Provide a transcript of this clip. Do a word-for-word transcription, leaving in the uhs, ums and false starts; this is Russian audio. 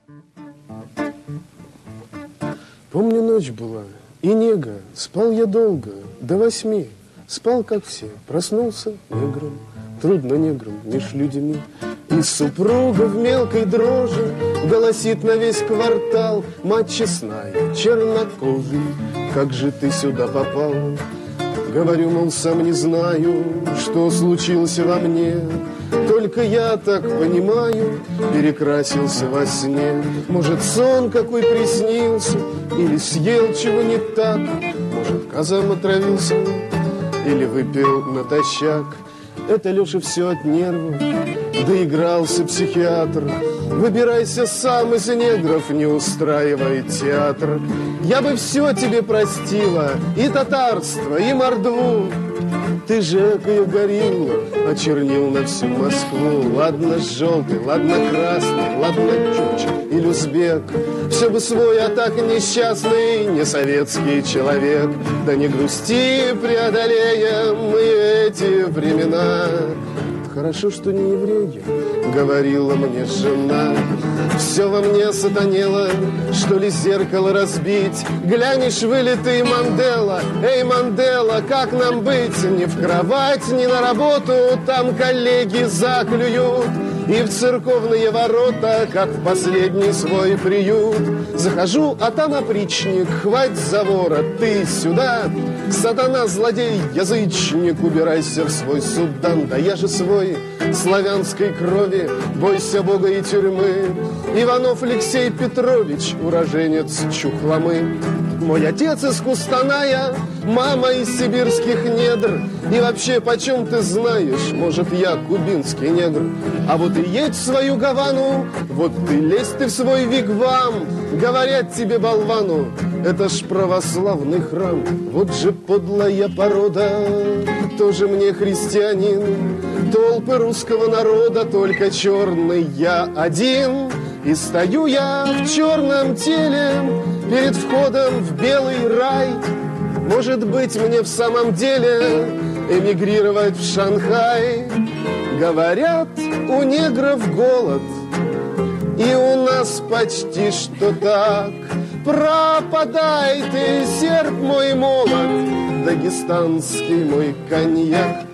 Помню, ночь была, и нега, спал я долго, до восьми. Спал, как все, проснулся негром, трудно негром меж людьми. И супруга в мелкой дрожи голосит на весь квартал: мать честная, чернокожий, как же ты сюда попал? Говорю, мол, сам не знаю, что случилось во мне. Только я так понимаю, перекрасился во сне. Может, сон какой приснился, или съел чего не так. Может, казам отравился, или выпил натощак. Это, Леша, все от нервов, доигрался психиатр. Выбирайся сам из негров, не устраивай театр. Я бы все тебе простила, и татарство, и мордву. Ты же экая горилла, очернил на всю Москву. Ладно желтый, ладно красный, ладно чуч или узбек. Все бы свой, а так несчастный, не советский человек. Да не грусти, преодолеем мы эти времена. Хорошо, что не евреи, говорила мне жена. Все во мне сатанело, что ли зеркало разбить. Глянешь, вылитый Мандела. Эй, Мандела, как нам быть? Ни в кровать, ни на работу, там коллеги заклюют. И в церковные ворота, как в последний свой приют. Захожу, а там опричник, хвать за ворот, ты сюда. Сатана, злодей, язычник, убирайся в свой Судан. Да я же свой, славянской крови, бойся Бога и тюрьмы. Иванов Алексей Петрович, уроженец Чухломы. Мой отец из Кустаная, мама из сибирских недр. И вообще, почем ты знаешь, может, я кубинский негр? А вот и едь в свою Гавану, вот ты лезь ты в свой вигвам. Говорят тебе, болвану, это ж православный храм. Вот же подлая порода, тоже мне христианин. Толпы русского народа, только черный я один. И стою я в черном теле перед входом в белый рай. Может быть, мне в самом деле эмигрировать в Шанхай. Говорят, у негров голод, и у нас почти что так. Пропадай ты, серп мой молот, дагестанский мой коньяк.